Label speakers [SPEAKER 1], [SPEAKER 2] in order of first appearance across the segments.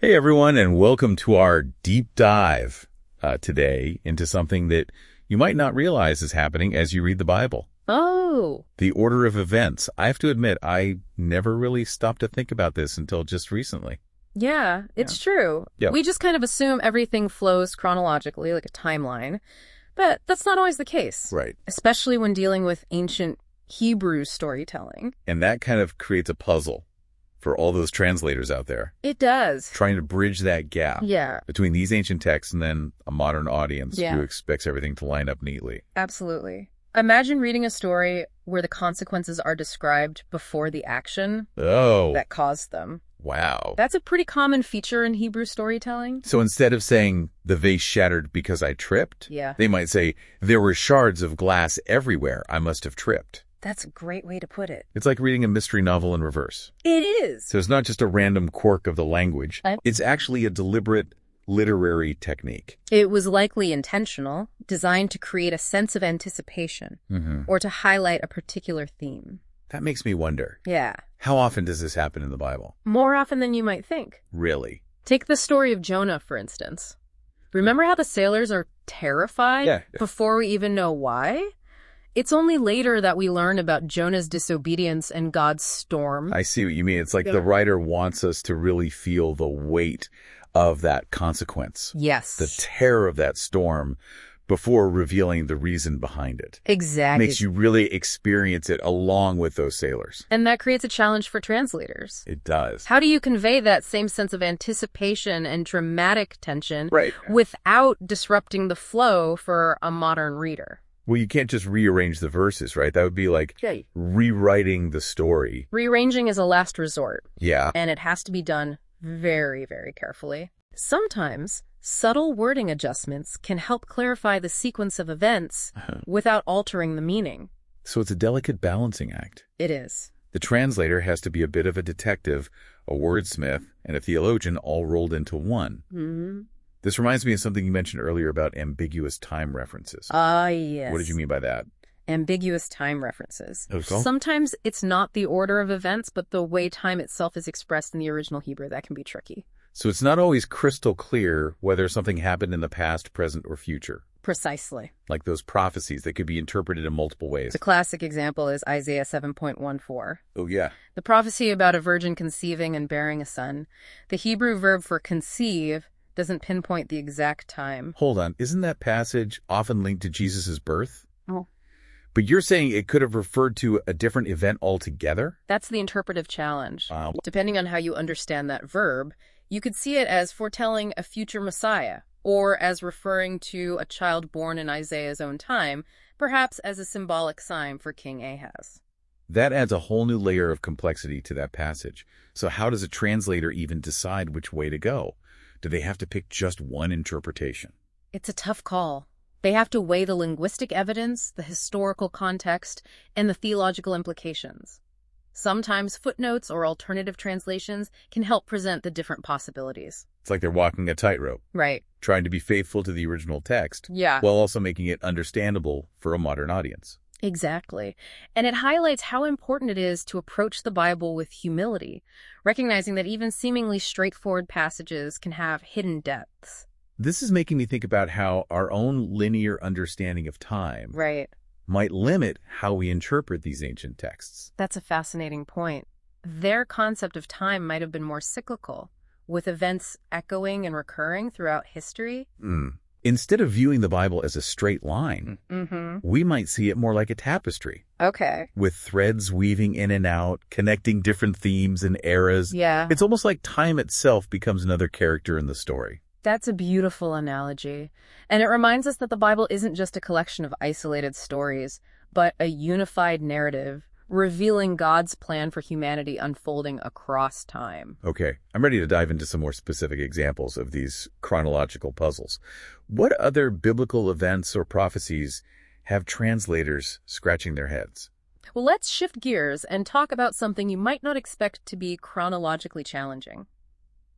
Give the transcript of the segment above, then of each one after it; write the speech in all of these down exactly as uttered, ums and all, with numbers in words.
[SPEAKER 1] Hey everyone, and welcome to our deep dive uh, today into something that you might not realize is happening as you read the Bible.
[SPEAKER 2] Oh.
[SPEAKER 1] The order of events. I have to admit, I never really stopped to think about this until just recently.
[SPEAKER 2] Yeah, it's
[SPEAKER 1] Yeah.
[SPEAKER 2] true.
[SPEAKER 1] Yeah.
[SPEAKER 2] We just kind of assume everything flows chronologically, like a timeline. But that's not always the case.
[SPEAKER 1] Right.
[SPEAKER 2] Especially when dealing with ancient Hebrew storytelling.
[SPEAKER 1] And that kind of creates a puzzle for all those translators out there,
[SPEAKER 2] It does.
[SPEAKER 1] trying to bridge that gap
[SPEAKER 2] Yeah,
[SPEAKER 1] between these ancient texts and then a modern audience
[SPEAKER 2] Yeah.
[SPEAKER 1] who expects everything to line up neatly.
[SPEAKER 2] absolutely. Imagine reading a story where the consequences are described before the action
[SPEAKER 1] Oh,
[SPEAKER 2] that caused them.
[SPEAKER 1] wow.
[SPEAKER 2] That's a pretty common feature in Hebrew storytelling.
[SPEAKER 1] So instead of saying, the vase shattered because I tripped,
[SPEAKER 2] Yeah,
[SPEAKER 1] they might say, there were shards of glass everywhere. I must have tripped.
[SPEAKER 2] that's a great way to put it.
[SPEAKER 1] It's like reading a mystery novel in reverse.
[SPEAKER 2] It is.
[SPEAKER 1] So it's not just a random quirk of the language.
[SPEAKER 2] I-
[SPEAKER 1] It's actually a deliberate literary technique.
[SPEAKER 2] It was likely intentional, designed to create a sense of anticipation
[SPEAKER 1] Mm-hmm.
[SPEAKER 2] or to highlight a particular theme.
[SPEAKER 1] That makes me wonder,
[SPEAKER 2] Yeah,
[SPEAKER 1] how often does this happen in the Bible?
[SPEAKER 2] more often than you might think.
[SPEAKER 1] Really?
[SPEAKER 2] Take the story of Jonah, for instance. Remember how the sailors are terrified
[SPEAKER 1] Yeah.
[SPEAKER 2] before we even know why? It's only later that we learn about Jonah's disobedience and God's storm.
[SPEAKER 1] I see what you mean. It's like
[SPEAKER 2] Yeah.
[SPEAKER 1] the writer wants us to really feel the weight of that consequence,
[SPEAKER 2] Yes.
[SPEAKER 1] the terror of that storm, before revealing the reason behind it.
[SPEAKER 2] Exactly.
[SPEAKER 1] Makes you really experience it along with those sailors.
[SPEAKER 2] And that creates a challenge for translators.
[SPEAKER 1] It does.
[SPEAKER 2] How do you convey that same sense of anticipation and dramatic tension
[SPEAKER 1] Right.
[SPEAKER 2] without disrupting the flow for a modern reader?
[SPEAKER 1] Well, you can't just rearrange the verses, right? That would be like rewriting the story.
[SPEAKER 2] Rearranging is a last resort,
[SPEAKER 1] Yeah.
[SPEAKER 2] and it has to be done very, very carefully. Sometimes, subtle wording adjustments can help clarify the sequence of events without altering the meaning.
[SPEAKER 1] So it's a delicate balancing act.
[SPEAKER 2] It is.
[SPEAKER 1] The translator has to be a bit of a detective, a wordsmith, and a theologian all rolled into one.
[SPEAKER 2] Mm-hmm.
[SPEAKER 1] This reminds me of something you mentioned earlier about ambiguous time references.
[SPEAKER 2] Ah, yes.
[SPEAKER 1] What did you mean by that?
[SPEAKER 2] Ambiguous time references.
[SPEAKER 1] Oh, so?
[SPEAKER 2] Sometimes it's not the order of events, but the way time itself is expressed in the original Hebrew. That can be tricky.
[SPEAKER 1] So it's not always crystal clear whether something happened in the past, present, or future.
[SPEAKER 2] Precisely.
[SPEAKER 1] Like those prophecies that could be interpreted in multiple ways.
[SPEAKER 2] The classic example is Isaiah seven point one four.
[SPEAKER 1] Oh, yeah.
[SPEAKER 2] The prophecy about a virgin conceiving and bearing a son. The Hebrew verb for conceive doesn't pinpoint the exact time.
[SPEAKER 1] Hold on. Isn't that passage often linked to Jesus' birth?
[SPEAKER 2] Oh.
[SPEAKER 1] But you're saying it could have referred to a different event altogether?
[SPEAKER 2] That's the interpretive challenge.
[SPEAKER 1] Wow.
[SPEAKER 2] Depending on how you understand that verb, you could see it as foretelling a future Messiah, or as referring to a child born in Isaiah's own time, perhaps as a symbolic sign for King Ahaz.
[SPEAKER 1] That adds a whole new layer of complexity to that passage. So how does a translator even decide which way to go? Do they have to pick just one interpretation?
[SPEAKER 2] It's a tough call. They have to weigh the linguistic evidence, the historical context, and the theological implications. Sometimes footnotes or alternative translations can help present the different possibilities.
[SPEAKER 1] It's like they're walking a tightrope,
[SPEAKER 2] Right.
[SPEAKER 1] trying to be faithful to the original text,
[SPEAKER 2] Yeah.
[SPEAKER 1] while also making it understandable for a modern audience.
[SPEAKER 2] Exactly. And it highlights how important it is to approach the Bible with humility, recognizing that even seemingly straightforward passages can have hidden depths.
[SPEAKER 1] This is making me think about how our own linear understanding of time
[SPEAKER 2] Right.
[SPEAKER 1] might limit how we interpret these ancient texts.
[SPEAKER 2] That's a fascinating point. Their concept of time might have been more cyclical, with events echoing and recurring throughout history.
[SPEAKER 1] Mm. Instead of viewing the Bible as a straight line,
[SPEAKER 2] Mm-hmm.
[SPEAKER 1] we might see it more like a tapestry,
[SPEAKER 2] Okay.
[SPEAKER 1] with threads weaving in and out, connecting different themes and eras.
[SPEAKER 2] Yeah.
[SPEAKER 1] It's almost like time itself becomes another character in the story.
[SPEAKER 2] That's a beautiful analogy. And it reminds us that the Bible isn't just a collection of isolated stories, but a unified narrative revealing God's plan for humanity unfolding across time.
[SPEAKER 1] Okay, I'm ready to dive into some more specific examples of these chronological puzzles. What other biblical events or prophecies have translators scratching their heads?
[SPEAKER 2] Well, let's shift gears and talk about something you might not expect to be chronologically challenging.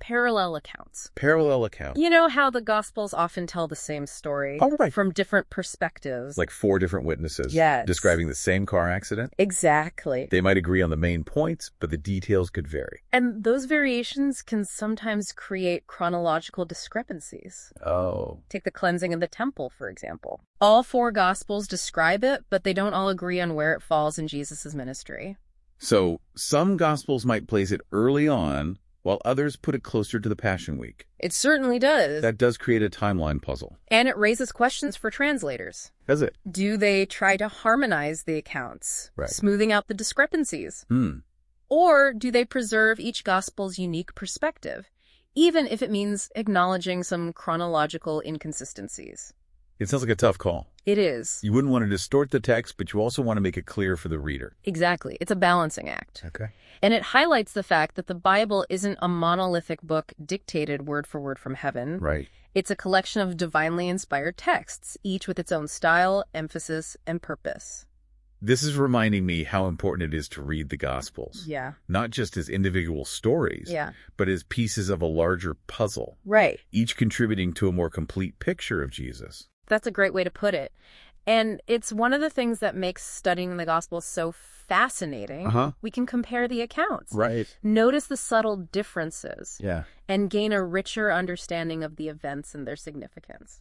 [SPEAKER 2] parallel accounts.
[SPEAKER 1] Parallel accounts.
[SPEAKER 2] You know how the Gospels often tell the same story
[SPEAKER 1] Oh, right.
[SPEAKER 2] from different perspectives?
[SPEAKER 1] Like four different witnesses
[SPEAKER 2] Yes.
[SPEAKER 1] describing the same car accident.
[SPEAKER 2] Exactly.
[SPEAKER 1] They might agree on the main points, but the details could vary.
[SPEAKER 2] And those variations can sometimes create chronological discrepancies.
[SPEAKER 1] Oh.
[SPEAKER 2] Take the cleansing of the temple, for example. All four Gospels describe it, but they don't all agree on where it falls in Jesus' ministry.
[SPEAKER 1] So some Gospels might place it early on, while others put it closer to the Passion Week.
[SPEAKER 2] It certainly does.
[SPEAKER 1] That does create a timeline puzzle.
[SPEAKER 2] And it raises questions for translators.
[SPEAKER 1] Does it?
[SPEAKER 2] Do they try to harmonize the accounts,
[SPEAKER 1] Right.
[SPEAKER 2] smoothing out the discrepancies?
[SPEAKER 1] Hmm.
[SPEAKER 2] Or do they preserve each Gospel's unique perspective, even if it means acknowledging some chronological inconsistencies?
[SPEAKER 1] It sounds like a tough call.
[SPEAKER 2] It is.
[SPEAKER 1] You wouldn't want to distort the text, but you also want to make it clear for the reader.
[SPEAKER 2] Exactly. It's a balancing act.
[SPEAKER 1] Okay.
[SPEAKER 2] And it highlights the fact that the Bible isn't a monolithic book dictated word for word from heaven.
[SPEAKER 1] Right.
[SPEAKER 2] It's a collection of divinely inspired texts, each with its own style, emphasis, and purpose.
[SPEAKER 1] This is reminding me how important it is to read the Gospels.
[SPEAKER 2] Yeah.
[SPEAKER 1] Not just as individual stories,
[SPEAKER 2] Yeah.
[SPEAKER 1] but as pieces of a larger puzzle,
[SPEAKER 2] Right.
[SPEAKER 1] each contributing to a more complete picture of Jesus.
[SPEAKER 2] That's a great way to put it. And it's one of the things that makes studying the Gospels so fascinating.
[SPEAKER 1] Uh-huh.
[SPEAKER 2] We can compare the accounts.
[SPEAKER 1] Right.
[SPEAKER 2] Notice the subtle differences.
[SPEAKER 1] Yeah.
[SPEAKER 2] And gain a richer understanding of the events and their significance.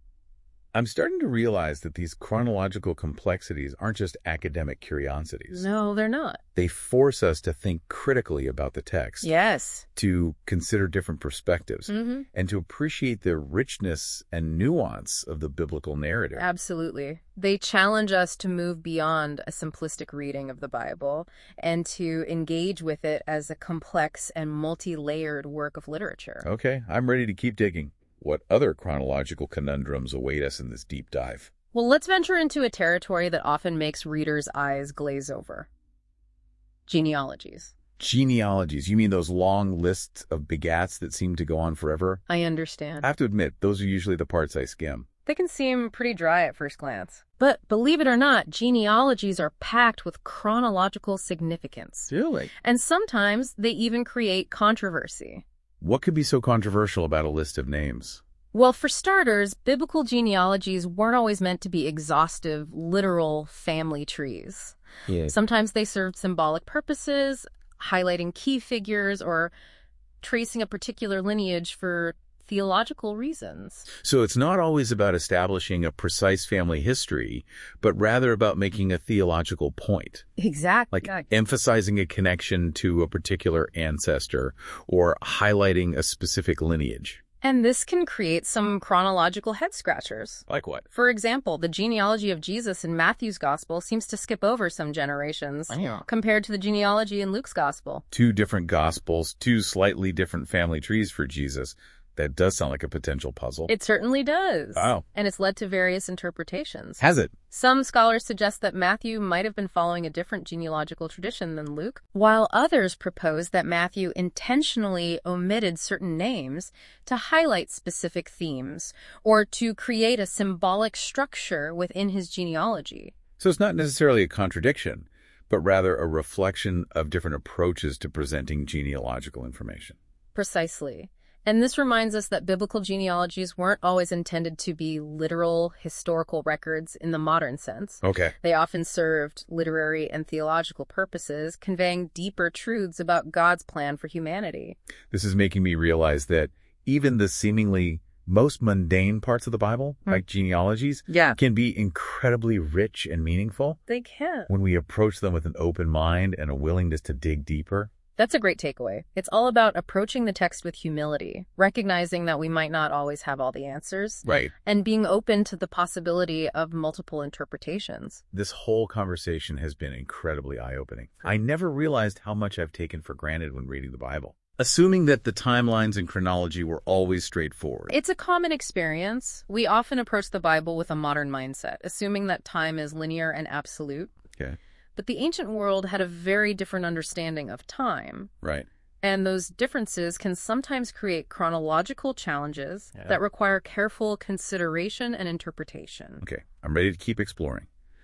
[SPEAKER 1] I'm starting to realize that these chronological complexities aren't just academic curiosities.
[SPEAKER 2] No, they're not.
[SPEAKER 1] They force us to think critically about the text,
[SPEAKER 2] Yes.
[SPEAKER 1] to consider different perspectives,
[SPEAKER 2] Mm-hmm.
[SPEAKER 1] and to appreciate the richness and nuance of the biblical narrative.
[SPEAKER 2] Absolutely. They challenge us to move beyond a simplistic reading of the Bible and to engage with it as a complex and multi-layered work of literature.
[SPEAKER 1] Okay, I'm ready to keep digging. What other chronological conundrums await us in this deep dive?
[SPEAKER 2] Well, let's venture into a territory that often makes readers' eyes glaze over. Genealogies.
[SPEAKER 1] Genealogies. You mean those long lists of begats that seem to go on forever?
[SPEAKER 2] I understand.
[SPEAKER 1] I have to admit, those are usually the parts I skim.
[SPEAKER 2] They can seem pretty dry at first glance. But believe it or not, genealogies are packed with chronological significance.
[SPEAKER 1] Really?
[SPEAKER 2] And sometimes they even create controversy.
[SPEAKER 1] What could be so controversial about a list of names?
[SPEAKER 2] Well, for starters, biblical genealogies weren't always meant to be exhaustive, literal family trees.
[SPEAKER 1] Yeah.
[SPEAKER 2] Sometimes they served symbolic purposes, highlighting key figures or tracing a particular lineage for theological reasons.
[SPEAKER 1] So it's not always about establishing a precise family history, but rather about making a theological point.
[SPEAKER 2] Exactly.
[SPEAKER 1] Like emphasizing a connection to a particular ancestor or highlighting a specific lineage.
[SPEAKER 2] And this can create some chronological head-scratchers.
[SPEAKER 1] Like what?
[SPEAKER 2] For example, the genealogy of Jesus in Matthew's Gospel seems to skip over some generations
[SPEAKER 1] Yeah.
[SPEAKER 2] compared to the genealogy in Luke's Gospel.
[SPEAKER 1] Two different Gospels, two slightly different family trees for Jesus. That does sound like a potential puzzle.
[SPEAKER 2] It certainly does.
[SPEAKER 1] Wow.
[SPEAKER 2] And it's led to various interpretations.
[SPEAKER 1] Has it?
[SPEAKER 2] Some scholars suggest that Matthew might have been following a different genealogical tradition than Luke, while others propose that Matthew intentionally omitted certain names to highlight specific themes or to create a symbolic structure within his genealogy.
[SPEAKER 1] So it's not necessarily a contradiction, but rather a reflection of different approaches to presenting genealogical information.
[SPEAKER 2] Precisely. And this reminds us that biblical genealogies weren't always intended to be literal historical records in the modern sense.
[SPEAKER 1] Okay.
[SPEAKER 2] They often served literary and theological purposes, conveying deeper truths about God's plan for humanity.
[SPEAKER 1] This is making me realize that even the seemingly most mundane parts of the Bible,
[SPEAKER 2] Hmm.
[SPEAKER 1] like genealogies,
[SPEAKER 2] Yeah.
[SPEAKER 1] can be incredibly rich and meaningful
[SPEAKER 2] They can.
[SPEAKER 1] when we approach them with an open mind and a willingness to dig deeper.
[SPEAKER 2] That's a great takeaway. It's all about approaching the text with humility, recognizing that we might not always have all the answers,
[SPEAKER 1] Right.
[SPEAKER 2] and being open to the possibility of multiple interpretations.
[SPEAKER 1] This whole conversation has been incredibly eye-opening. I never realized how much I've taken for granted when reading the Bible. Assuming that the timelines and chronology were always straightforward.
[SPEAKER 2] It's a common experience. We often approach the Bible with a modern mindset, assuming that time is linear and absolute.
[SPEAKER 1] Okay.
[SPEAKER 2] But the ancient world had a very different understanding of time.
[SPEAKER 1] Right.
[SPEAKER 2] And those differences can sometimes create chronological challenges
[SPEAKER 1] Yeah.
[SPEAKER 2] that require careful consideration and interpretation.
[SPEAKER 1] Okay. I'm ready to keep exploring.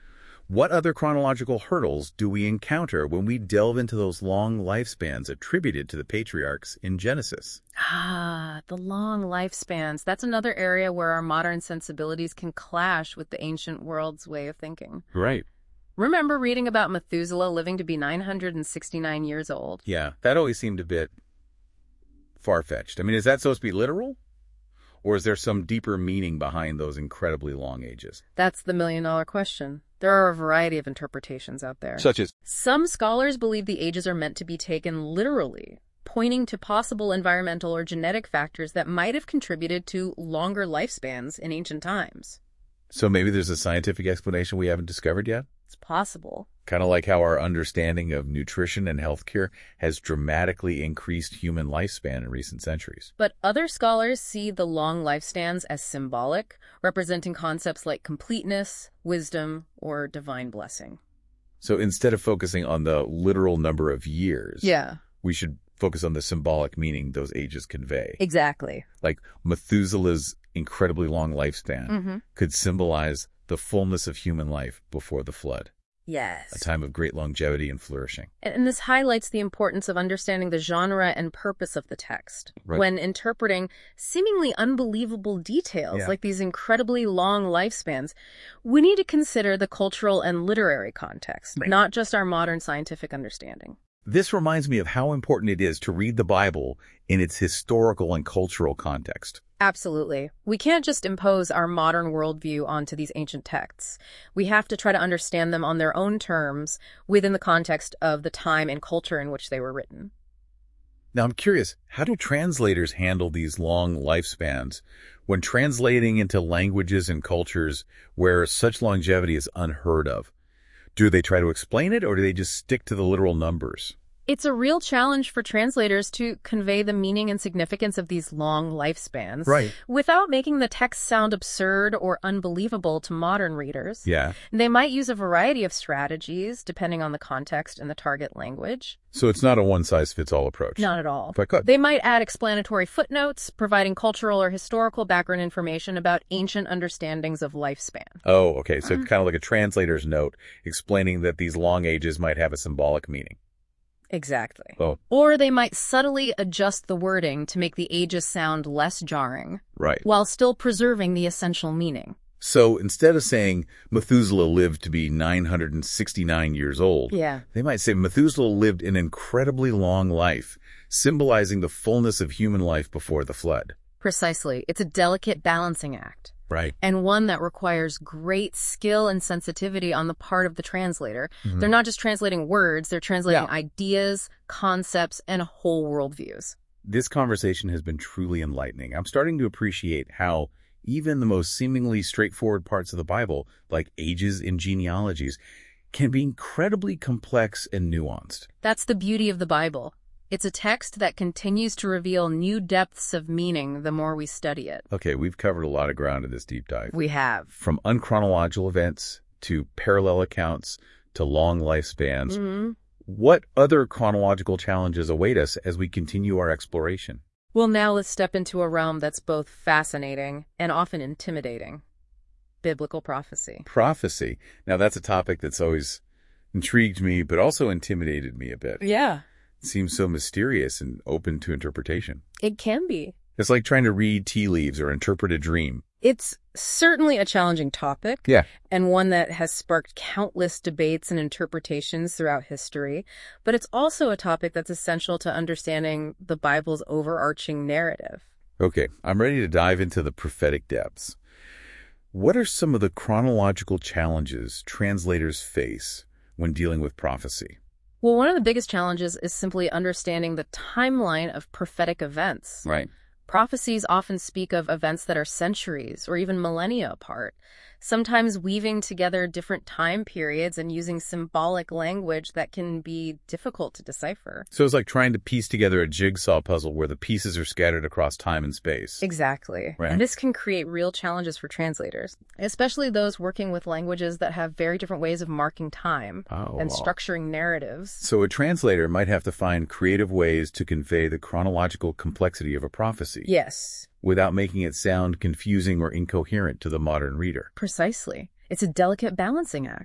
[SPEAKER 1] What other chronological hurdles do we encounter when we delve into those long lifespans attributed to the patriarchs in Genesis?
[SPEAKER 2] Ah, the long lifespans. That's another area where our modern sensibilities can clash with the ancient world's way of thinking.
[SPEAKER 1] Right.
[SPEAKER 2] Remember reading about Methuselah living to be nine hundred sixty-nine years old?
[SPEAKER 1] Yeah, that always seemed a bit far-fetched. I mean, is that supposed to be literal? Or is there some deeper meaning behind those incredibly long ages?
[SPEAKER 2] That's the million-dollar question. There are a variety of interpretations out there.
[SPEAKER 1] Such as?
[SPEAKER 2] Some scholars believe the ages are meant to be taken literally, pointing to possible environmental or genetic factors that might have contributed to longer lifespans in ancient times.
[SPEAKER 1] So maybe there's a scientific explanation we haven't discovered yet?
[SPEAKER 2] It's possible.
[SPEAKER 1] Kind of like how our understanding of nutrition and healthcare has dramatically increased human lifespan in recent centuries.
[SPEAKER 2] But other scholars see the long lifespans as symbolic, representing concepts like completeness, wisdom, or divine blessing.
[SPEAKER 1] So instead of focusing on the literal number of years,
[SPEAKER 2] Yeah.
[SPEAKER 1] we should focus on the symbolic meaning those ages convey.
[SPEAKER 2] Exactly.
[SPEAKER 1] Like Methuselah's incredibly long lifespan
[SPEAKER 2] Mm-hmm.
[SPEAKER 1] could symbolize the fullness of human life before the flood,
[SPEAKER 2] Yes.
[SPEAKER 1] a time of great longevity and flourishing.
[SPEAKER 2] And this highlights the importance of understanding the genre and purpose of the text.
[SPEAKER 1] Right.
[SPEAKER 2] When interpreting seemingly unbelievable details
[SPEAKER 1] Yeah.
[SPEAKER 2] like these incredibly long lifespans, we need to consider the cultural and literary context,
[SPEAKER 1] Right.
[SPEAKER 2] not just our modern scientific understanding.
[SPEAKER 1] This reminds me of how important it is to read the Bible in its historical and cultural context.
[SPEAKER 2] Absolutely. We can't just impose our modern worldview onto these ancient texts. We have to try to understand them on their own terms within the context of the time and culture in which they were written.
[SPEAKER 1] Now, I'm curious, how do translators handle these long lifespans when translating into languages and cultures where such longevity is unheard of? Do they try to explain it, or do they just stick to the literal numbers?
[SPEAKER 2] It's a real challenge for translators to convey the meaning and significance of these long lifespans
[SPEAKER 1] Right.
[SPEAKER 2] without making the text sound absurd or unbelievable to modern readers.
[SPEAKER 1] Yeah.
[SPEAKER 2] They might use a variety of strategies depending on the context and the target language.
[SPEAKER 1] So it's not a one-size-fits-all approach.
[SPEAKER 2] Not at all.
[SPEAKER 1] If I could.
[SPEAKER 2] They might add explanatory footnotes, providing cultural or historical background information about ancient understandings of lifespan.
[SPEAKER 1] Oh, okay. So kind of like a translator's note explaining that these long ages might have a symbolic meaning.
[SPEAKER 2] Exactly.
[SPEAKER 1] Oh.
[SPEAKER 2] Or they might subtly adjust the wording to make the ages sound less jarring,
[SPEAKER 1] Right.
[SPEAKER 2] while still preserving the essential meaning.
[SPEAKER 1] So instead of saying Methuselah lived to be nine hundred sixty-nine years old,
[SPEAKER 2] Yeah.
[SPEAKER 1] they might say Methuselah lived an incredibly long life, symbolizing the fullness of human life before the flood.
[SPEAKER 2] Precisely. It's a delicate balancing act,
[SPEAKER 1] Right.
[SPEAKER 2] and one that requires great skill and sensitivity on the part of the translator.
[SPEAKER 1] Mhm.
[SPEAKER 2] They're not just translating words, they're translating
[SPEAKER 1] Yeah.
[SPEAKER 2] ideas, concepts, and whole worldviews.
[SPEAKER 1] This conversation has been truly enlightening. I'm starting to appreciate how even the most seemingly straightforward parts of the Bible, like ages and genealogies, can be incredibly complex and nuanced.
[SPEAKER 2] That's the beauty of the Bible. It's a text that continues to reveal new depths of meaning the more we study it.
[SPEAKER 1] Okay, we've covered a lot of ground in this deep dive.
[SPEAKER 2] We have.
[SPEAKER 1] From unchronological events to parallel accounts to long lifespans.
[SPEAKER 2] Mm-hmm.
[SPEAKER 1] What other chronological challenges await us as we continue our exploration?
[SPEAKER 2] Well, now let's step into a realm that's both fascinating and often intimidating. Biblical prophecy.
[SPEAKER 1] Prophecy. Now, that's a topic that's always intrigued me, but also intimidated me a bit.
[SPEAKER 2] Yeah,
[SPEAKER 1] It seems so mysterious and open to interpretation.
[SPEAKER 2] it can be.
[SPEAKER 1] It's like trying to read tea leaves or interpret a dream.
[SPEAKER 2] It's certainly a challenging topic,
[SPEAKER 1] Yeah.
[SPEAKER 2] and one that has sparked countless debates and interpretations throughout history, but it's also a topic that's essential to understanding the Bible's overarching narrative.
[SPEAKER 1] Okay, I'm ready to dive into the prophetic depths. What are some of the chronological challenges translators face when dealing with prophecy?
[SPEAKER 2] Well, one of the biggest challenges is simply understanding the timeline of prophetic events.
[SPEAKER 1] Right.
[SPEAKER 2] Prophecies often speak of events that are centuries or even millennia apart, sometimes weaving together different time periods and using symbolic language that can be difficult to decipher.
[SPEAKER 1] So it's like trying to piece together a jigsaw puzzle where the pieces are scattered across time and space.
[SPEAKER 2] Exactly.
[SPEAKER 1] Right.
[SPEAKER 2] And this can create real challenges for translators, especially those working with languages that have very different ways of marking time
[SPEAKER 1] Oh,
[SPEAKER 2] and
[SPEAKER 1] wow.
[SPEAKER 2] structuring narratives.
[SPEAKER 1] So a translator might have to find creative ways to convey the chronological complexity of a prophecy
[SPEAKER 2] Yes,
[SPEAKER 1] without making it sound confusing or incoherent to the modern reader.
[SPEAKER 2] precisely. It's a delicate balancing act.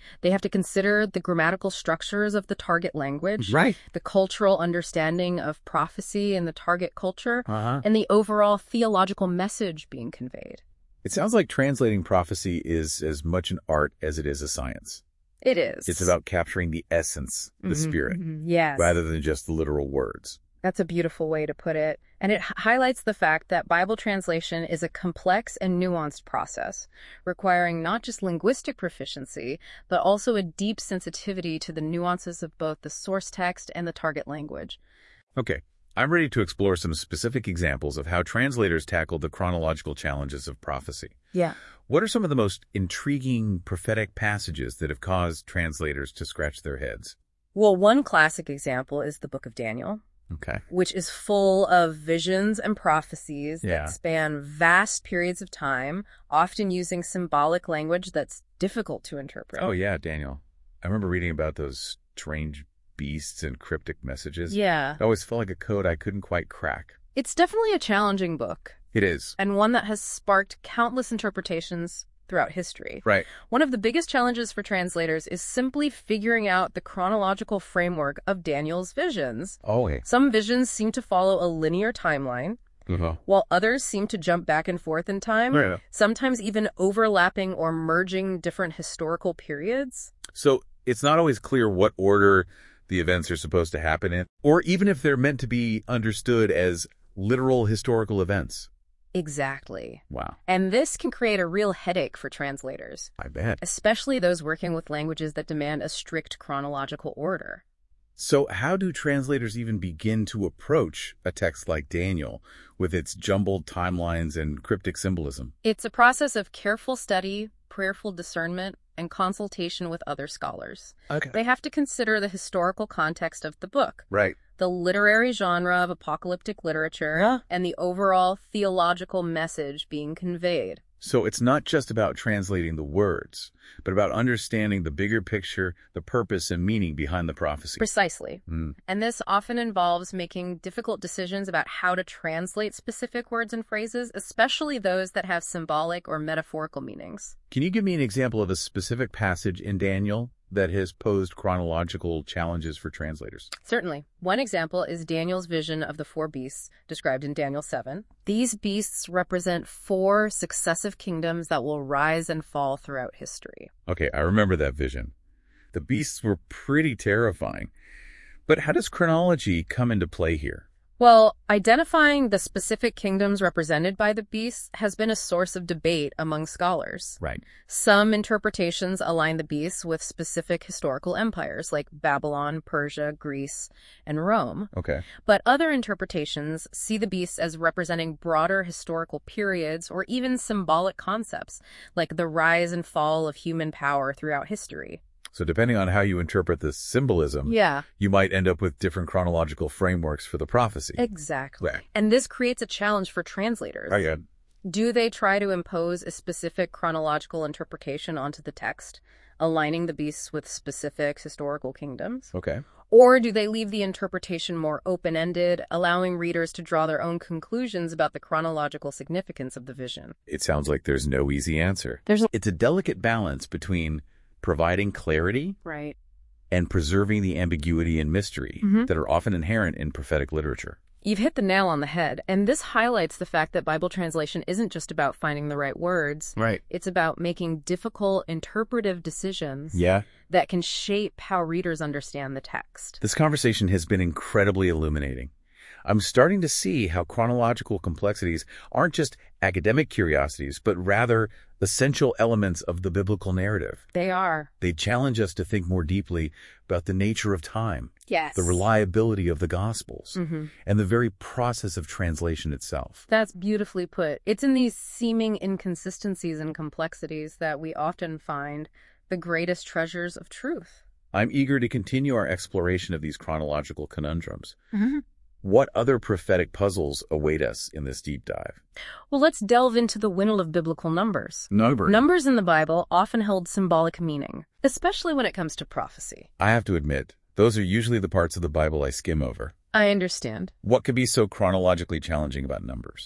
[SPEAKER 2] They have to consider the grammatical structures of the target language,
[SPEAKER 1] Right.
[SPEAKER 2] the cultural understanding of prophecy in the target culture,
[SPEAKER 1] Uh-huh.
[SPEAKER 2] and the overall theological message being conveyed.
[SPEAKER 1] It sounds like translating prophecy is as much an art as it is a science.
[SPEAKER 2] It is.
[SPEAKER 1] It's about capturing the essence, the
[SPEAKER 2] Mhm,
[SPEAKER 1] spirit,
[SPEAKER 2] mhm, yes.
[SPEAKER 1] rather than just the literal words.
[SPEAKER 2] That's a beautiful way to put it. And it h- highlights the fact that Bible translation is a complex and nuanced process, requiring not just linguistic proficiency, but also a deep sensitivity to the nuances of both the source text and the target language.
[SPEAKER 1] Okay, I'm ready to explore some specific examples of how translators tackle the chronological challenges of prophecy.
[SPEAKER 2] Yeah.
[SPEAKER 1] What are some of the most intriguing prophetic passages that have caused translators to scratch their heads?
[SPEAKER 2] Well, one classic example is the Book of Daniel,
[SPEAKER 1] Okay.
[SPEAKER 2] which is full of visions and prophecies
[SPEAKER 1] Yeah.
[SPEAKER 2] that span vast periods of time, often using symbolic language that's difficult to interpret.
[SPEAKER 1] Oh, yeah, Daniel. I remember reading about those strange beasts and cryptic messages.
[SPEAKER 2] Yeah.
[SPEAKER 1] It always felt like a code I couldn't quite crack.
[SPEAKER 2] It's definitely a challenging book,
[SPEAKER 1] It is.
[SPEAKER 2] and one that has sparked countless interpretations throughout history.
[SPEAKER 1] Right.
[SPEAKER 2] One of the biggest challenges for translators is simply figuring out the chronological framework of Daniel's visions.
[SPEAKER 1] Oh, hey.
[SPEAKER 2] Some visions seem to follow a linear timeline,
[SPEAKER 1] Uh-huh.
[SPEAKER 2] while others seem to jump back and forth in time,
[SPEAKER 1] Right.
[SPEAKER 2] sometimes even overlapping or merging different historical periods.
[SPEAKER 1] So it's not always clear what order the events are supposed to happen in, or even if they're meant to be understood as literal historical events.
[SPEAKER 2] Exactly.
[SPEAKER 1] Wow.
[SPEAKER 2] And this can create a real headache for translators,
[SPEAKER 1] I bet.
[SPEAKER 2] especially those working with languages that demand a strict chronological order.
[SPEAKER 1] So how do translators even begin to approach a text like Daniel with its jumbled timelines and cryptic symbolism?
[SPEAKER 2] It's a process of careful study, prayerful discernment, and consultation with other scholars.
[SPEAKER 1] Okay.
[SPEAKER 2] They have to consider the historical context of the book,
[SPEAKER 1] Right.
[SPEAKER 2] the literary genre of apocalyptic literature,
[SPEAKER 1] Yeah.
[SPEAKER 2] and the overall theological message being conveyed.
[SPEAKER 1] So it's not just about translating the words, but about understanding the bigger picture, the purpose and meaning behind the prophecy.
[SPEAKER 2] Precisely.
[SPEAKER 1] Mm.
[SPEAKER 2] And this often involves making difficult decisions about how to translate specific words and phrases, especially those that have symbolic or metaphorical meanings.
[SPEAKER 1] Can you give me an example of a specific passage in Daniel that has posed chronological challenges for translators?
[SPEAKER 2] Certainly. One example is Daniel's vision of the four beasts described in Daniel seven. These beasts represent four successive kingdoms that will rise and fall throughout history.
[SPEAKER 1] Okay, I remember that vision. The beasts were pretty terrifying. But how does chronology come into play here?
[SPEAKER 2] Well, identifying the specific kingdoms represented by the beasts has been a source of debate among scholars.
[SPEAKER 1] Right.
[SPEAKER 2] Some interpretations align the beasts with specific historical empires like Babylon, Persia, Greece, and Rome.
[SPEAKER 1] Okay.
[SPEAKER 2] But other interpretations see the beasts as representing broader historical periods or even symbolic concepts, like the rise and fall of human power throughout history.
[SPEAKER 1] So depending on how you interpret the symbolism,
[SPEAKER 2] Yeah,
[SPEAKER 1] you might end up with different chronological frameworks for the prophecy.
[SPEAKER 2] exactly.
[SPEAKER 1] Right.
[SPEAKER 2] And this creates a challenge for translators.
[SPEAKER 1] Oh, yeah.
[SPEAKER 2] Do they try to impose a specific chronological interpretation onto the text, aligning the beasts with specific historical kingdoms?
[SPEAKER 1] Okay.
[SPEAKER 2] Or do they leave the interpretation more open-ended, allowing readers to draw their own conclusions about the chronological significance of the vision?
[SPEAKER 1] It sounds like there's no easy answer.
[SPEAKER 2] There's a-
[SPEAKER 1] It's a delicate balance between providing clarity
[SPEAKER 2] Right.
[SPEAKER 1] and preserving the ambiguity and mystery
[SPEAKER 2] Mhm.
[SPEAKER 1] that are often inherent in prophetic literature.
[SPEAKER 2] You've hit the nail on the head, and this highlights the fact that Bible translation isn't just about finding the right words.
[SPEAKER 1] Right.
[SPEAKER 2] It's about making difficult interpretive decisions
[SPEAKER 1] Yeah.
[SPEAKER 2] that can shape how readers understand the text.
[SPEAKER 1] This conversation has been incredibly illuminating. I'm starting to see how chronological complexities aren't just academic curiosities, but rather essential elements of the biblical narrative.
[SPEAKER 2] They are.
[SPEAKER 1] They challenge us to think more deeply about the nature of time,
[SPEAKER 2] Yes.
[SPEAKER 1] the reliability of the Gospels,
[SPEAKER 2] Mhm.
[SPEAKER 1] and the very process of translation itself.
[SPEAKER 2] That's beautifully put. It's in these seeming inconsistencies and complexities that we often find the greatest treasures of truth.
[SPEAKER 1] I'm eager to continue our exploration of these chronological conundrums.
[SPEAKER 2] Mm-hmm.
[SPEAKER 1] What other prophetic puzzles await us in this deep dive?
[SPEAKER 2] Well, let's delve into the wheel of biblical numbers.
[SPEAKER 1] Number.
[SPEAKER 2] Numbers in the Bible often hold symbolic meaning, especially when it comes to prophecy.
[SPEAKER 1] I have to admit, those are usually the parts of the Bible I skim over.
[SPEAKER 2] I understand.
[SPEAKER 1] What could be so chronologically challenging about numbers?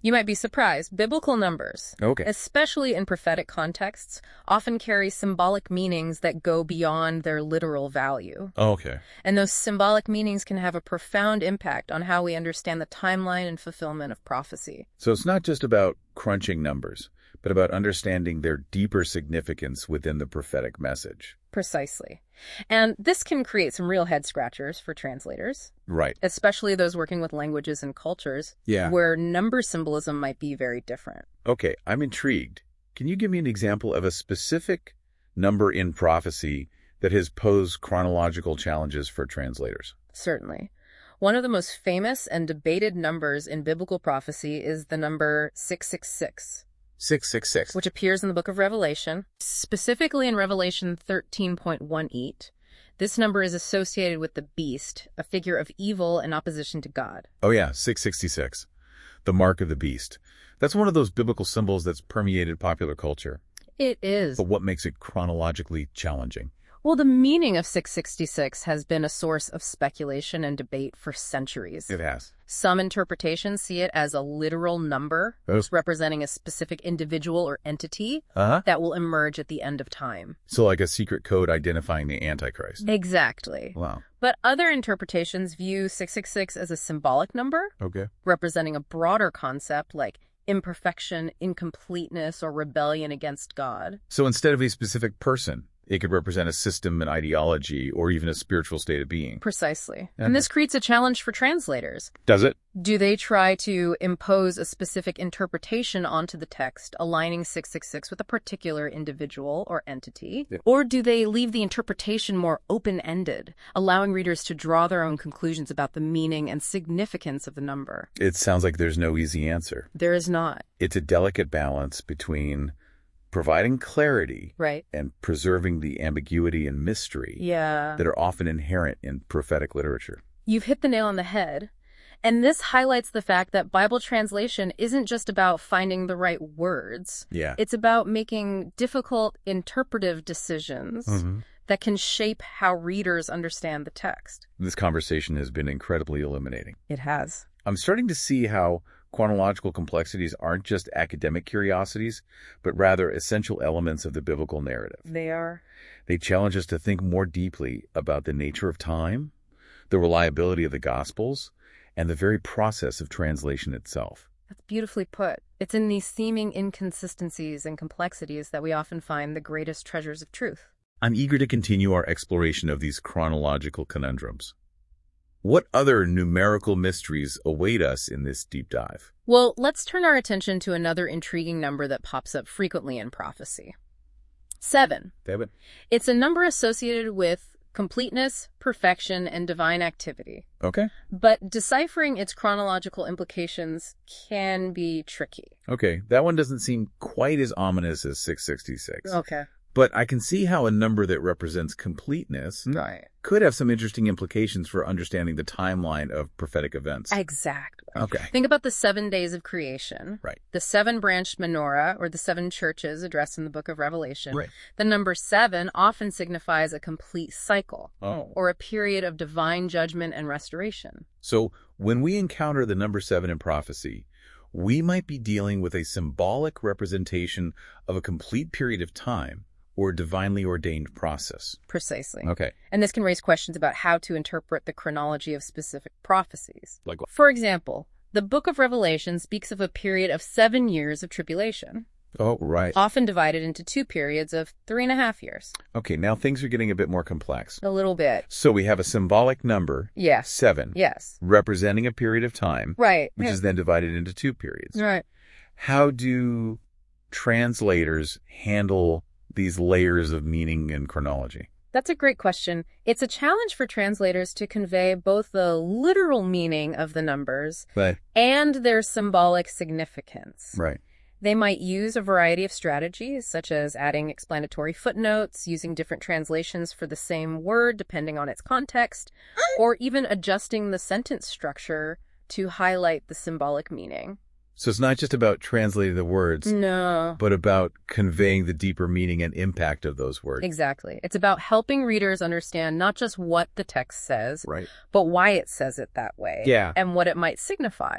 [SPEAKER 2] You might be surprised. Biblical numbers,
[SPEAKER 1] Okay.
[SPEAKER 2] especially in prophetic contexts, often carry symbolic meanings that go beyond their literal value.
[SPEAKER 1] Okay.
[SPEAKER 2] And those symbolic meanings can have a profound impact on how we understand the timeline and fulfillment of prophecy.
[SPEAKER 1] So it's not just about crunching numbers, but about understanding their deeper significance within the prophetic message.
[SPEAKER 2] Precisely. And this can create some real head scratchers for translators,
[SPEAKER 1] Right.
[SPEAKER 2] especially those working with languages and cultures
[SPEAKER 1] Yeah.
[SPEAKER 2] where number symbolism might be very different.
[SPEAKER 1] Okay, I'm intrigued. Can you give me an example of a specific number in prophecy that has posed chronological challenges for translators?
[SPEAKER 2] Certainly. One of the most famous and debated numbers in biblical prophecy is the number six six six.
[SPEAKER 1] six six six.
[SPEAKER 2] Which appears in the book of Revelation, specifically in Revelation thirteen point eighteen. This number is associated with the beast, a figure of evil in opposition to God.
[SPEAKER 1] Oh yeah, six sixty-six. The mark of the beast. That's one of those biblical symbols that's permeated popular culture.
[SPEAKER 2] It is.
[SPEAKER 1] But what makes it chronologically challenging?
[SPEAKER 2] Well, the meaning of six sixty-six has been a source of speculation and debate for centuries.
[SPEAKER 1] It has.
[SPEAKER 2] Some interpretations see it as a literal number,
[SPEAKER 1] Oh.
[SPEAKER 2] representing a specific individual or entity
[SPEAKER 1] Uh-huh.
[SPEAKER 2] that will emerge at the end of time.
[SPEAKER 1] So like a secret code identifying the Antichrist.
[SPEAKER 2] Exactly.
[SPEAKER 1] Wow.
[SPEAKER 2] But other interpretations view six six six as a symbolic number,
[SPEAKER 1] Okay.
[SPEAKER 2] representing a broader concept like imperfection, incompleteness, or rebellion against God.
[SPEAKER 1] So instead of a specific person, it could represent a system, an ideology, or even a spiritual state of being.
[SPEAKER 2] Precisely.
[SPEAKER 1] Okay.
[SPEAKER 2] And this creates a challenge for translators.
[SPEAKER 1] Does it?
[SPEAKER 2] Do they try to impose a specific interpretation onto the text, aligning six six six with a particular individual or entity?
[SPEAKER 1] Yeah.
[SPEAKER 2] Or do they leave the interpretation more open-ended, allowing readers to draw their own conclusions about the meaning and significance of the number?
[SPEAKER 1] It sounds like there's no easy answer.
[SPEAKER 2] There is not.
[SPEAKER 1] It's a delicate balance between providing clarity
[SPEAKER 2] Right.
[SPEAKER 1] and preserving the ambiguity and mystery
[SPEAKER 2] Yeah.
[SPEAKER 1] that are often inherent in prophetic literature.
[SPEAKER 2] You've hit the nail on the head. And this highlights the fact that Bible translation isn't just about finding the right words.
[SPEAKER 1] Yeah.
[SPEAKER 2] It's about making difficult interpretive decisions
[SPEAKER 1] Mm-hmm.
[SPEAKER 2] that can shape how readers understand the text.
[SPEAKER 1] This conversation has been incredibly illuminating.
[SPEAKER 2] It has.
[SPEAKER 1] I'm starting to see how chronological complexities aren't just academic curiosities, but rather essential elements of the biblical narrative.
[SPEAKER 2] They are.
[SPEAKER 1] They challenge us to think more deeply about the nature of time, the reliability of the Gospels, and the very process of translation itself.
[SPEAKER 2] That's beautifully put. It's in these seeming inconsistencies and complexities that we often find the greatest treasures of truth.
[SPEAKER 1] I'm eager to continue our exploration of these chronological conundrums. What other numerical mysteries await us in this deep dive?
[SPEAKER 2] Well, let's turn our attention to another intriguing number that pops up frequently in prophecy. Seven.
[SPEAKER 1] David?
[SPEAKER 2] It's a number associated with completeness, perfection, and divine activity.
[SPEAKER 1] Okay.
[SPEAKER 2] But deciphering its chronological implications can be tricky.
[SPEAKER 1] Okay, that one doesn't seem quite as ominous as six sixty-six.
[SPEAKER 2] Okay.
[SPEAKER 1] But I can see how a number that represents completeness
[SPEAKER 2] Right.
[SPEAKER 1] could have some interesting implications for understanding the timeline of prophetic events.
[SPEAKER 2] Exactly.
[SPEAKER 1] Okay.
[SPEAKER 2] Think about the seven days of creation.
[SPEAKER 1] Right.
[SPEAKER 2] The seven-branched menorah, or the seven churches addressed in the book of Revelation.
[SPEAKER 1] Right.
[SPEAKER 2] The number seven often signifies a complete cycle,
[SPEAKER 1] Oh.
[SPEAKER 2] or a period of divine judgment and restoration.
[SPEAKER 1] So when we encounter the number seven in prophecy, we might be dealing with a symbolic representation of a complete period of time or a divinely ordained process.
[SPEAKER 2] Precisely.
[SPEAKER 1] Okay.
[SPEAKER 2] And this can raise questions about how to interpret the chronology of specific prophecies.
[SPEAKER 1] Like what?
[SPEAKER 2] For example, the book of Revelation speaks of a period of seven years of tribulation,
[SPEAKER 1] Oh, right.
[SPEAKER 2] often divided into two periods of three and a half years.
[SPEAKER 1] Okay, now things are getting a bit more complex.
[SPEAKER 2] A little bit.
[SPEAKER 1] So we have a symbolic number,
[SPEAKER 2] Yes.
[SPEAKER 1] seven,
[SPEAKER 2] Yes.
[SPEAKER 1] representing a period of time,
[SPEAKER 2] Right.
[SPEAKER 1] which is then divided into two periods.
[SPEAKER 2] Right.
[SPEAKER 1] How do translators handle these layers of meaning and chronology?
[SPEAKER 2] That's a great question. It's a challenge for translators to convey both the literal meaning of the numbers
[SPEAKER 1] Right.
[SPEAKER 2] and their symbolic significance.
[SPEAKER 1] Right.
[SPEAKER 2] They might use a variety of strategies, such as adding explanatory footnotes, using different translations for the same word depending on its context, or even adjusting the sentence structure to highlight the symbolic meaning.
[SPEAKER 1] So it's not just about translating the words,
[SPEAKER 2] No.
[SPEAKER 1] but about conveying the deeper meaning and impact of those words.
[SPEAKER 2] Exactly. It's about helping readers understand not just what the text says,
[SPEAKER 1] Right.
[SPEAKER 2] but why it says it that way,
[SPEAKER 1] Yeah.
[SPEAKER 2] and what it might signify.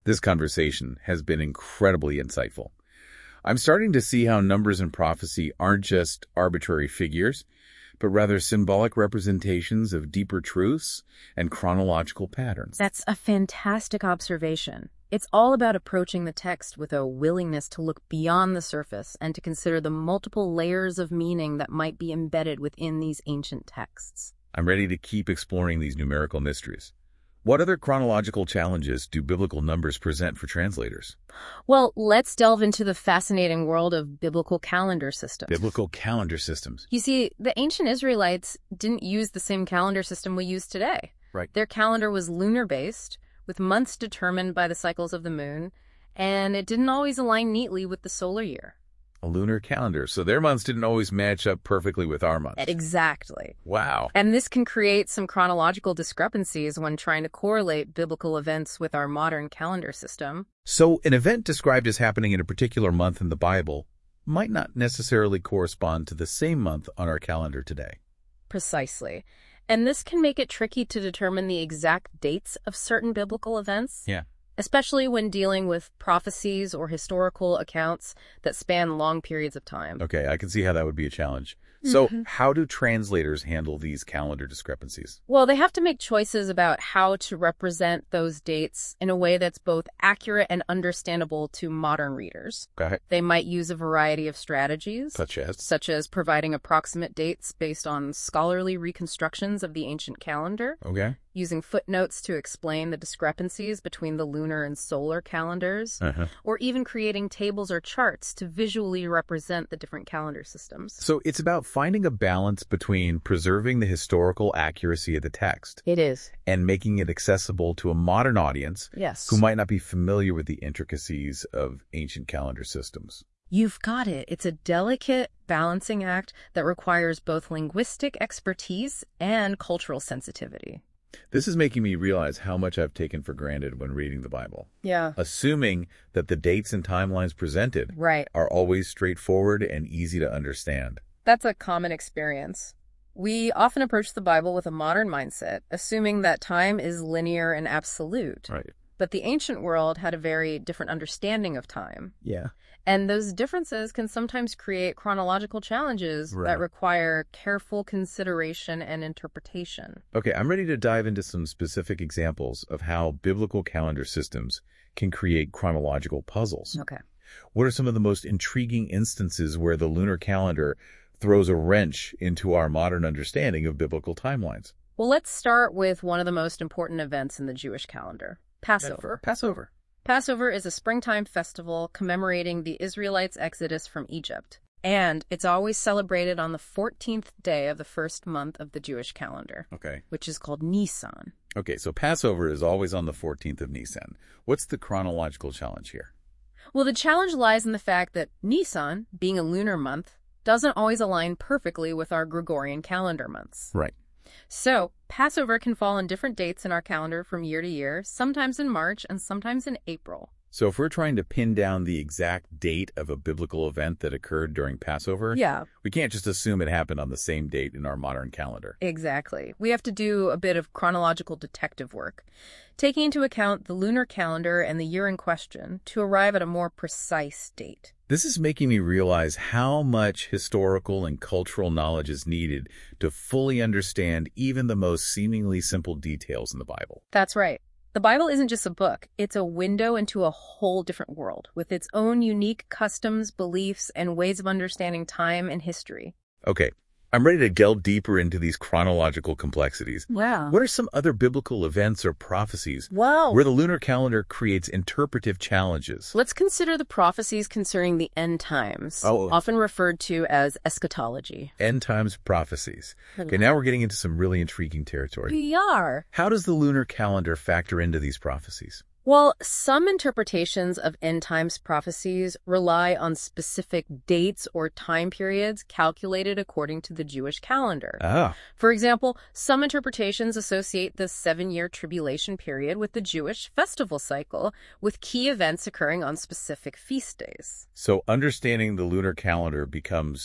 [SPEAKER 1] This conversation has been incredibly insightful. I'm starting to see how numbers in prophecy aren't just arbitrary figures, but rather symbolic representations of deeper truths and chronological patterns.
[SPEAKER 2] That's a fantastic observation. It's all about approaching the text with a willingness to look beyond the surface and to consider the multiple layers of meaning that might be embedded within these ancient texts.
[SPEAKER 1] I'm ready to keep exploring these numerical mysteries. What other chronological challenges do biblical numbers present for translators?
[SPEAKER 2] Well, let's delve into the fascinating world of biblical calendar systems.
[SPEAKER 1] Biblical calendar systems.
[SPEAKER 2] You see, the ancient Israelites didn't use the same calendar system we use today.
[SPEAKER 1] Right.
[SPEAKER 2] Their calendar was lunar-based, with months determined by the cycles of the moon, and it didn't always align neatly with the solar year.
[SPEAKER 1] A lunar calendar, so their months didn't always match up perfectly with our months.
[SPEAKER 2] Exactly.
[SPEAKER 1] Wow.
[SPEAKER 2] And this can create some chronological discrepancies when trying to correlate biblical events with our modern calendar system.
[SPEAKER 1] So an event described as happening in a particular month in the Bible might not necessarily correspond to the same month on our calendar today.
[SPEAKER 2] Precisely. And this can make it tricky to determine the exact dates of certain biblical events.
[SPEAKER 1] Yeah.
[SPEAKER 2] Especially when dealing with prophecies or historical accounts that span long periods of time.
[SPEAKER 1] Okay, I can see how that would be a challenge. So how do translators handle these calendar discrepancies?
[SPEAKER 2] Well, they have to make choices about how to represent those dates in a way that's both accurate and understandable to modern readers.
[SPEAKER 1] Okay.
[SPEAKER 2] They might use a variety of strategies,
[SPEAKER 1] Such as?
[SPEAKER 2] such as providing approximate dates based on scholarly reconstructions of the ancient calendar,
[SPEAKER 1] Okay.
[SPEAKER 2] using footnotes to explain the discrepancies between the lunar and solar calendars,
[SPEAKER 1] Uh-huh.
[SPEAKER 2] or even creating tables or charts to visually represent the different calendar systems.
[SPEAKER 1] So it's about finding a balance between preserving the historical accuracy of the text
[SPEAKER 2] It is.
[SPEAKER 1] and making it accessible to a modern audience
[SPEAKER 2] Yes.
[SPEAKER 1] who might not be familiar with the intricacies of ancient calendar systems.
[SPEAKER 2] You've got it. It's a delicate balancing act that requires both linguistic expertise and cultural sensitivity.
[SPEAKER 1] This is making me realize how much I've taken for granted when reading the Bible,
[SPEAKER 2] Yeah.
[SPEAKER 1] assuming that the dates and timelines presented
[SPEAKER 2] Right.
[SPEAKER 1] are always straightforward and easy to understand.
[SPEAKER 2] That's a common experience. We often approach the Bible with a modern mindset, assuming that time is linear and absolute.
[SPEAKER 1] Right.
[SPEAKER 2] But the ancient world had a very different understanding of time.
[SPEAKER 1] Yeah.
[SPEAKER 2] And those differences can sometimes create chronological challenges
[SPEAKER 1] Right.
[SPEAKER 2] that require careful consideration and interpretation.
[SPEAKER 1] Okay, I'm ready to dive into some specific examples of how biblical calendar systems can create chronological puzzles.
[SPEAKER 2] Okay.
[SPEAKER 1] What are some of the most intriguing instances where the lunar calendar throws a wrench into our modern understanding of biblical timelines?
[SPEAKER 2] Well, let's start with one of the most important events in the Jewish calendar, Passover.
[SPEAKER 1] Passover.
[SPEAKER 2] Passover is a springtime festival commemorating the Israelites' exodus from Egypt, and it's always celebrated on the fourteenth day of the first month of the Jewish calendar,
[SPEAKER 1] Okay.
[SPEAKER 2] which is called Nisan.
[SPEAKER 1] Okay, so Passover is always on the fourteenth of Nisan. What's the chronological challenge here?
[SPEAKER 2] Well, the challenge lies in the fact that Nisan, being a lunar month, doesn't always align perfectly with our Gregorian calendar months.
[SPEAKER 1] Right.
[SPEAKER 2] So, Passover can fall on different dates in our calendar from year to year, sometimes in March and sometimes in April.
[SPEAKER 1] So if we're trying to pin down the exact date of a biblical event that occurred during Passover,
[SPEAKER 2] Yeah,
[SPEAKER 1] we can't just assume it happened on the same date in our modern calendar.
[SPEAKER 2] exactly. We have to do a bit of chronological detective work, taking into account the lunar calendar and the year in question to arrive at a more precise date.
[SPEAKER 1] This is making me realize how much historical and cultural knowledge is needed to fully understand even the most seemingly simple details in the Bible.
[SPEAKER 2] That's right. The Bible isn't just a book. It's a window into a whole different world with its own unique customs, beliefs, and ways of understanding time and history.
[SPEAKER 1] Okay, I'm ready to delve deeper into these chronological complexities.
[SPEAKER 2] Wow.
[SPEAKER 1] What are some other biblical events or prophecies
[SPEAKER 2] Wow.
[SPEAKER 1] where the lunar calendar creates interpretive challenges?
[SPEAKER 2] Let's consider the prophecies concerning the end times,
[SPEAKER 1] Oh.
[SPEAKER 2] often referred to as eschatology.
[SPEAKER 1] End times prophecies. Okay, now we're getting into some really intriguing territory.
[SPEAKER 2] We are.
[SPEAKER 1] How does the lunar calendar factor into these prophecies?
[SPEAKER 2] Well, some interpretations of end times prophecies rely on specific dates or time periods calculated according to the Jewish calendar.
[SPEAKER 1] Ah,
[SPEAKER 2] For example, some interpretations associate the seven-year tribulation period with the Jewish festival cycle, with key events occurring on specific feast days.
[SPEAKER 1] so understanding the lunar calendar becomes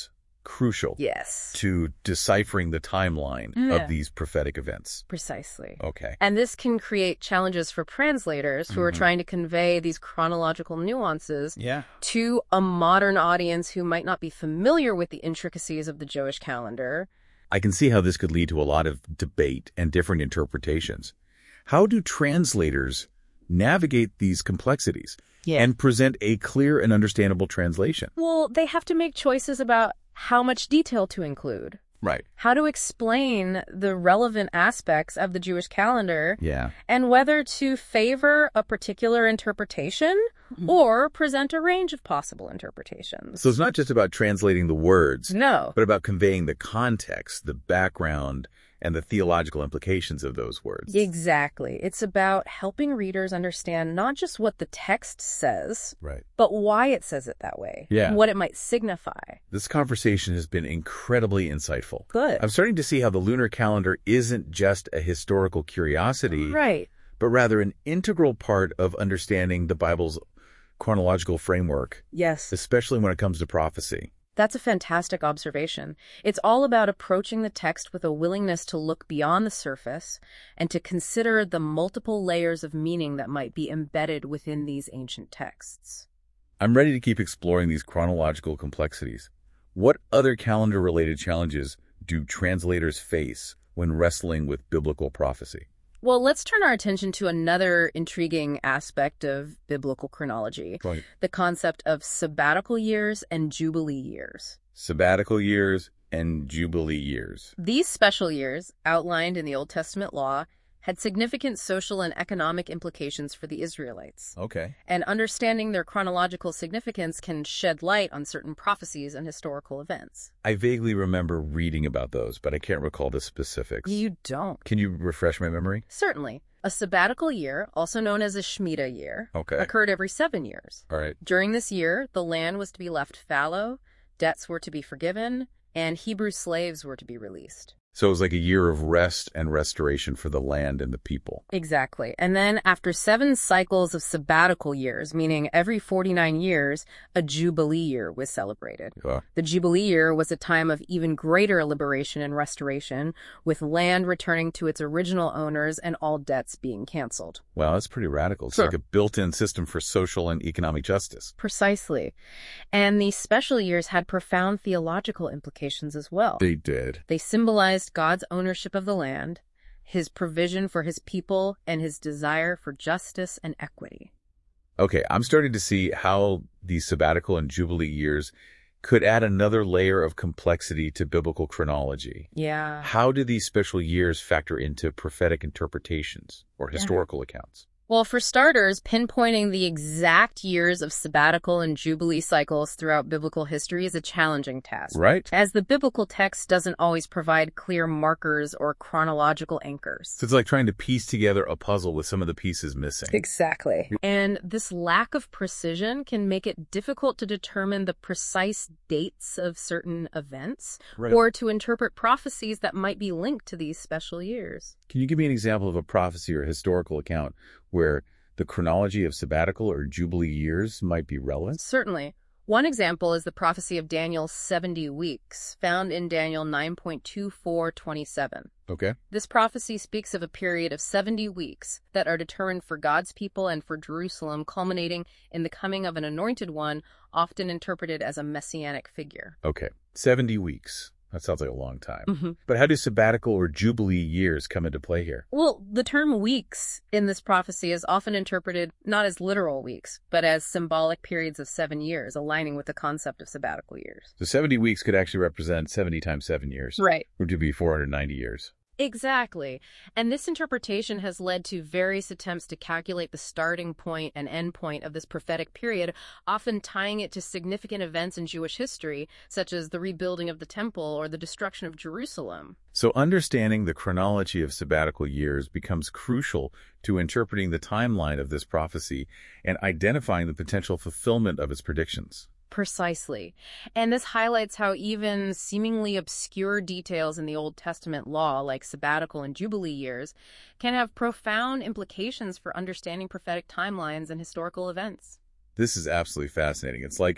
[SPEAKER 1] crucial
[SPEAKER 2] Yes.
[SPEAKER 1] to deciphering the timeline
[SPEAKER 2] Yeah.
[SPEAKER 1] of these prophetic events.
[SPEAKER 2] Precisely.
[SPEAKER 1] Okay.
[SPEAKER 2] And this can create challenges for translators who are
[SPEAKER 1] Mhm.
[SPEAKER 2] trying to convey these chronological nuances
[SPEAKER 1] Yeah.
[SPEAKER 2] to a modern audience who might not be familiar with the intricacies of the Jewish calendar.
[SPEAKER 1] I can see how this could lead to a lot of debate and different interpretations. How do translators navigate these complexities and present a clear and understandable translation?
[SPEAKER 2] Well, they have to make choices about how much detail to include,
[SPEAKER 1] Right.
[SPEAKER 2] how to explain the relevant aspects of the Jewish calendar,
[SPEAKER 1] Yeah.
[SPEAKER 2] and whether to favor a particular interpretation or present a range of possible interpretations.
[SPEAKER 1] So it's not just about translating the words,
[SPEAKER 2] No.
[SPEAKER 1] but about conveying the context, the background, and the theological implications of those words.
[SPEAKER 2] Exactly. It's about helping readers understand not just what the text says,
[SPEAKER 1] Right.
[SPEAKER 2] but why it says it that way.
[SPEAKER 1] Yeah.
[SPEAKER 2] What it might signify.
[SPEAKER 1] This conversation has been incredibly insightful.
[SPEAKER 2] Good.
[SPEAKER 1] I'm starting to see how the lunar calendar isn't just a historical curiosity,
[SPEAKER 2] Right.
[SPEAKER 1] but rather an integral part of understanding the Bible's chronological framework,
[SPEAKER 2] Yes.
[SPEAKER 1] especially when it comes to prophecy.
[SPEAKER 2] That's a fantastic observation. It's all about approaching the text with a willingness to look beyond the surface and to consider the multiple layers of meaning that might be embedded within these ancient texts.
[SPEAKER 1] I'm ready to keep exploring these chronological complexities. What other calendar-related challenges do translators face when wrestling with biblical prophecy?
[SPEAKER 2] Well, let's turn our attention to another intriguing aspect of biblical chronology,
[SPEAKER 1] Right.
[SPEAKER 2] the concept of sabbatical years and jubilee years.
[SPEAKER 1] Sabbatical years and Jubilee years.
[SPEAKER 2] These special years, outlined in the Old Testament law, had significant social and economic implications for the Israelites.
[SPEAKER 1] Okay.
[SPEAKER 2] And understanding their chronological significance can shed light on certain prophecies and historical events.
[SPEAKER 1] I vaguely remember reading about those, but I can't recall the specifics.
[SPEAKER 2] You don't.
[SPEAKER 1] Can you refresh my memory?
[SPEAKER 2] Certainly. A sabbatical year, also known as a Shemitah year,
[SPEAKER 1] Okay.
[SPEAKER 2] occurred every seven years.
[SPEAKER 1] All right.
[SPEAKER 2] During this year, the land was to be left fallow, debts were to be forgiven, and Hebrew slaves were to be released.
[SPEAKER 1] So it was like a year of rest and restoration for the land and the people.
[SPEAKER 2] Exactly. And then after seven cycles of sabbatical years, meaning every forty-nine years, a Jubilee year was celebrated.
[SPEAKER 1] Uh,
[SPEAKER 2] The Jubilee year was a time of even greater liberation and restoration, with land returning to its original owners and all debts being canceled.
[SPEAKER 1] wow, that's pretty radical. It's
[SPEAKER 2] Sure.
[SPEAKER 1] like a built-in system for social and economic justice.
[SPEAKER 2] Precisely. And these special years had profound theological implications as well.
[SPEAKER 1] They did.
[SPEAKER 2] They symbolized God's ownership of the land, his provision for his people, and his desire for justice and equity.
[SPEAKER 1] Okay, I'm starting to see how these sabbatical and Jubilee years could add another layer of complexity to biblical chronology.
[SPEAKER 2] Yeah.
[SPEAKER 1] How do these special years factor into prophetic interpretations or historical accounts?
[SPEAKER 2] Well, for starters, pinpointing the exact years of sabbatical and jubilee cycles throughout biblical history is a challenging task,
[SPEAKER 1] Right?
[SPEAKER 2] as the biblical text doesn't always provide clear markers or chronological anchors.
[SPEAKER 1] So it's like trying to piece together a puzzle with some of the pieces missing.
[SPEAKER 2] Exactly. And this lack of precision can make it difficult to determine the precise dates of certain events
[SPEAKER 1] Right.
[SPEAKER 2] or to interpret prophecies that might be linked to these special years.
[SPEAKER 1] Can you give me an example of a prophecy or historical account where the chronology of sabbatical or Jubilee years might be relevant?
[SPEAKER 2] Certainly. One example is the prophecy of Daniel's seventy weeks, found in Daniel nine point two four twenty-seven.
[SPEAKER 1] Okay.
[SPEAKER 2] This prophecy speaks of a period of seventy weeks that are determined for God's people and for Jerusalem, culminating in the coming of an anointed one, often interpreted as a messianic figure.
[SPEAKER 1] Okay. seventy weeks. That sounds like a long time.
[SPEAKER 2] Mm-hmm.
[SPEAKER 1] But how do sabbatical or Jubilee years come into play here?
[SPEAKER 2] Well, the term weeks in this prophecy is often interpreted not as literal weeks, but as symbolic periods of seven years, aligning with the concept of sabbatical years.
[SPEAKER 1] So seventy weeks could actually represent seventy times seven years,
[SPEAKER 2] Right.
[SPEAKER 1] which would be four hundred ninety years.
[SPEAKER 2] Exactly. And this interpretation has led to various attempts to calculate the starting point and end point of this prophetic period, often tying it to significant events in Jewish history, such as the rebuilding of the temple or the destruction of Jerusalem.
[SPEAKER 1] So understanding the chronology of sabbatical years becomes crucial to interpreting the timeline of this prophecy and identifying the potential fulfillment of its predictions.
[SPEAKER 2] Precisely. And this highlights how even seemingly obscure details in the Old Testament law, like sabbatical and jubilee years, can have profound implications for understanding prophetic timelines and historical events.
[SPEAKER 1] This is absolutely fascinating. It's like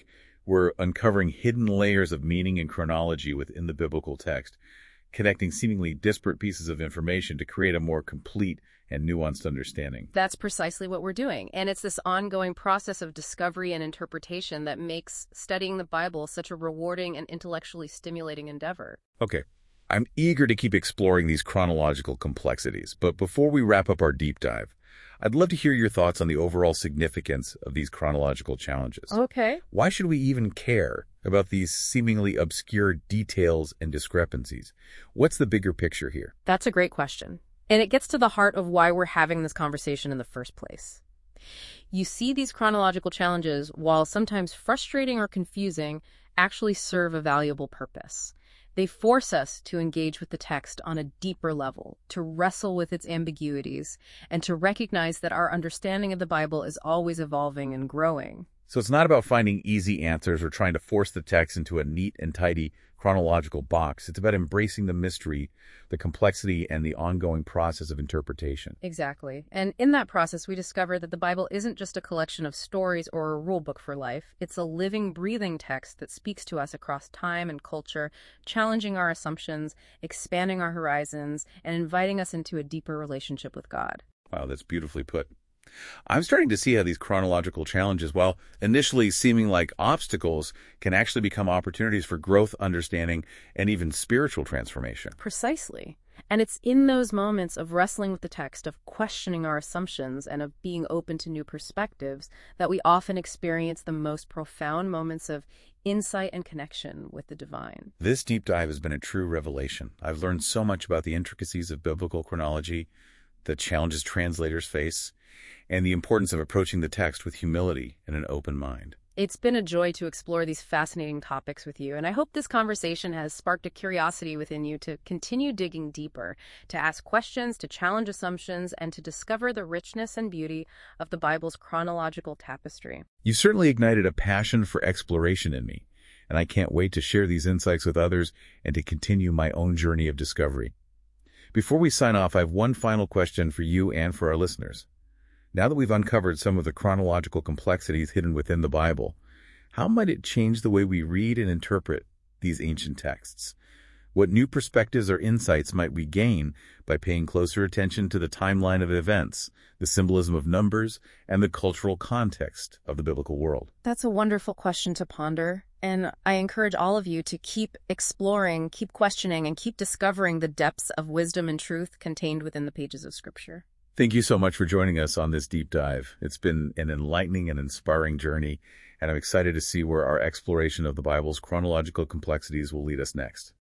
[SPEAKER 1] We're uncovering hidden layers of meaning and chronology within the biblical text, connecting seemingly disparate pieces of information to create a more complete and nuanced understanding.
[SPEAKER 2] That's precisely what we're doing. And it's this ongoing process of discovery and interpretation that makes studying the Bible such a rewarding and intellectually stimulating endeavor.
[SPEAKER 1] Okay, I'm eager to keep exploring these chronological complexities, but before we wrap up our deep dive, I'd love to hear your thoughts on the overall significance of these chronological challenges.
[SPEAKER 2] Okay.
[SPEAKER 1] Why should we even care about these seemingly obscure details and discrepancies? What's the bigger picture here?
[SPEAKER 2] That's a great question. And it gets to the heart of why we're having this conversation in the first place. You see, these chronological challenges, while sometimes frustrating or confusing, actually serve a valuable purpose. They force us to engage with the text on a deeper level, to wrestle with its ambiguities, and to recognize that our understanding of the Bible is always evolving and growing.
[SPEAKER 1] So it's not about finding easy answers or trying to force the text into a neat and tidy chronological box. It's about embracing the mystery, the complexity, and the ongoing process of interpretation.
[SPEAKER 2] Exactly. And in that process, we discover that the Bible isn't just a collection of stories or a rule book for life. It's a living, breathing text that speaks to us across time and culture, challenging our assumptions, expanding our horizons, and inviting us into a deeper relationship with God.
[SPEAKER 1] Wow, that's beautifully put. I'm starting to see how these chronological challenges, while initially seeming like obstacles, can actually become opportunities for growth, understanding, and even spiritual transformation.
[SPEAKER 2] Precisely. And it's in those moments of wrestling with the text, of questioning our assumptions, and of being open to new perspectives that we often experience the most profound moments of insight and connection with the divine.
[SPEAKER 1] This deep dive has been a true revelation. I've learned so much about the intricacies of biblical chronology, the challenges translators face, and the importance of approaching the text with humility and an open mind.
[SPEAKER 2] It's been a joy to explore these fascinating topics with you, and I hope this conversation has sparked a curiosity within you to continue digging deeper, to ask questions, to challenge assumptions, and to discover the richness and beauty of the Bible's chronological tapestry.
[SPEAKER 1] You've certainly ignited a passion for exploration in me, and I can't wait to share these insights with others and to continue my own journey of discovery. Before we sign off, I have one final question for you and for our listeners. Now that we've uncovered some of the chronological complexities hidden within the Bible, how might it change the way we read and interpret these ancient texts? What new perspectives or insights might we gain by paying closer attention to the timeline of events, the symbolism of numbers, and the cultural context of the biblical world?
[SPEAKER 2] That's a wonderful question to ponder, and I encourage all of you to keep exploring, keep questioning, and keep discovering the depths of wisdom and truth contained within the pages of Scripture.
[SPEAKER 1] Thank you so much for joining us on this deep dive. It's been an enlightening and inspiring journey, and I'm excited to see where our exploration of the Bible's chronological complexities will lead us next.